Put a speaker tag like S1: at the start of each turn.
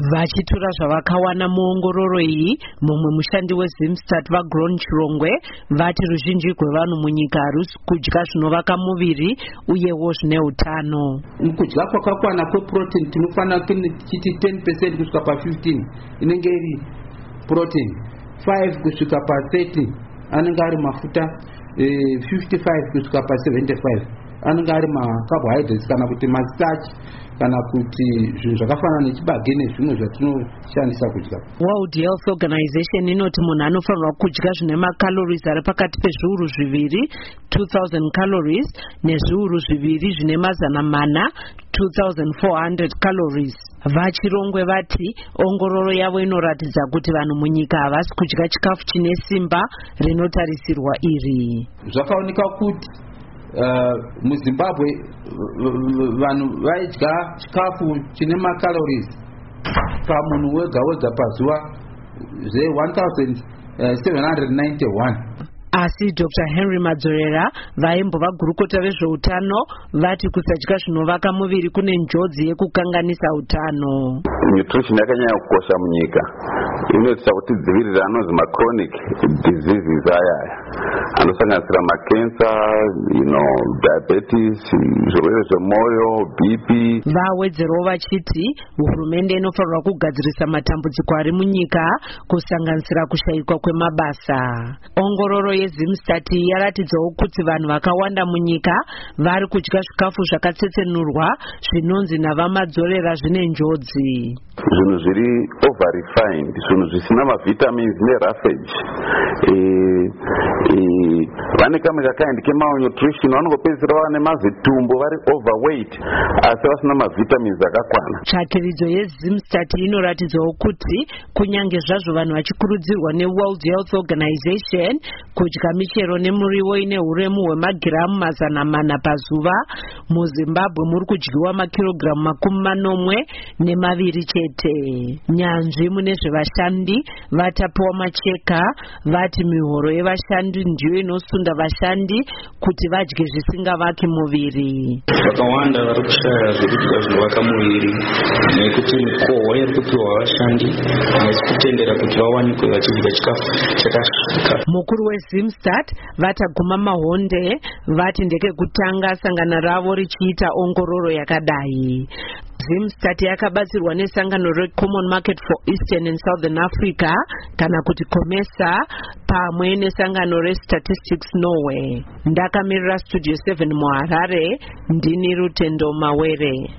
S1: Vachitura zvavakawana muongororo iyi, mumwe mushandi weZimstat vaGron Chirongwe vati ruzhinji rwevanhu munyika harusi kudya zvinovaka muviri uyewo zvine utano.
S2: Kudya kwakakwana kweprotein tinofanira tichiti 10% kusvika pa15 inenge iri protein, 5 kusvika pa30 anenge ari mafuta, 55 kusvika pa75 anenge ari macarbohydrates kana kuti mastarch kana kuti zvinhu zvakafanana nechibage nezvimwe zvatinoshandisa kudya.
S1: World Health Organization inoti munhu anofanirwa kudya zvine macalories ari pakati pezviuru zviviri 2000 calories nezviuru zviviri zvine mazana mana 2400 calories. Vachirongwe vati ongororo yavo inoratidza kuti vanhu munyika havasi kudya chikafu chine simba rinotarisirwa iri.
S2: Zvakaoneka kuti muZimbabwe vanhu vaidya chikafu chine macalories pamunhu wega wega pazuva ze1791.
S1: Asi Dr. Henry Madzorera vaimbova gurukota vezveutano vati kusadya zvinovaka muviri kune njodzi yekukanganisa utano.
S3: Nutrition yakanyanya kukosha munyika. Inoita kuti dzivirira anozi machronic diseases aya anosanganisira macancer, diabetes, zvirwere zvemwoyo, BP.
S1: Vawedzerawo vachiti hurumende inofanirwa kugadzirisa matambudziko ari munyika kusanganisira kushayikwa kwemabasa. Ongororo yeZimstat yaratidzawo kuti vanhu vakawanda munyika vari kudya zvikafu zvakatsetsenurwa zvinonzi navamadzorera zvine njodzi.
S3: Zvinhu zviri over refined, zvinhu zvisina mavitamins neroughage. Vane kamwe kakaindi kemalnutrition vanongopedzisira vane mazitumbu vari overweight asi vasina mavitamins akakwana.
S1: Tsvakiridzo yeZimstat inoratidzawo kuti kunyange zvazvo vanhu vachikurudzirwa neWorld Health Organization kudya michero nemuriwo ine huremu hwemagiramu mazana mana pazuva, muZimbabwe muri kudyiwa makirogiramu 42 chete. Nyanzvi mune zvevashandi vatapiwa macheka vati mihoro yevashandi ndiyo inosunda vashandi kuti vadye zvisingavaki muviri.
S4: Vakawanda vari kushaya zvekudya zvinovaka muviri nekuti mikohwa iri kupiwa vashandi haisi kutendera kuti vawanikwe vachidya chikafu chakasvika.
S1: Mukuru weZimstat vataguma mahonde vati ndekekutanga sangano ravo richiita ongororo yakadai. Zimstat yakabatsirwa nesangano reCommon Market for Eastern and Southern Africa kana kuti COMESA pamwe nesangano reStatistics Norway. Ndakamirira Studio 7 muHarare, ndini Rutendo Mawere.